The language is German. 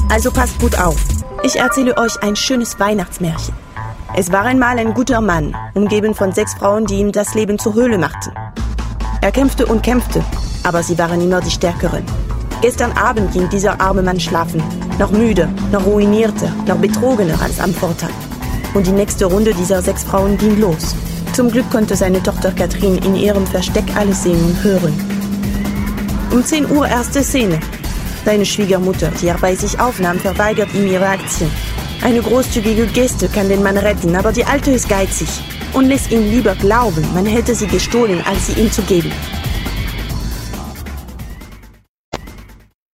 Also passt gut auf. Ich erzähle euch ein schönes Weihnachtsmärchen. Es war einmal ein guter Mann, umgeben von 6 Frauen, die ihm das Leben zur Hölle machten. Er kämpfte und kämpfte, aber sie waren immer die Stärkeren. Gestern Abend ging dieser arme Mann schlafen, noch müde, noch ruinierter, noch betrogener als am Vortag. Und die nächste Runde dieser 6 Frauen ging los. Zum Glück konnte seine Tochter Katrin in ihrem Versteck alles sehen und hören. Um 10 Uhr erste Szene. Seine Schwiegermutter, die er bei sich aufnahm, verweigert ihm ihre Aktien. Eine großzügige Geste kann den Mann retten, aber die Alte ist geizig und lässt ihm lieber glauben, man hätte sie gestohlen, als sie ihm zu geben.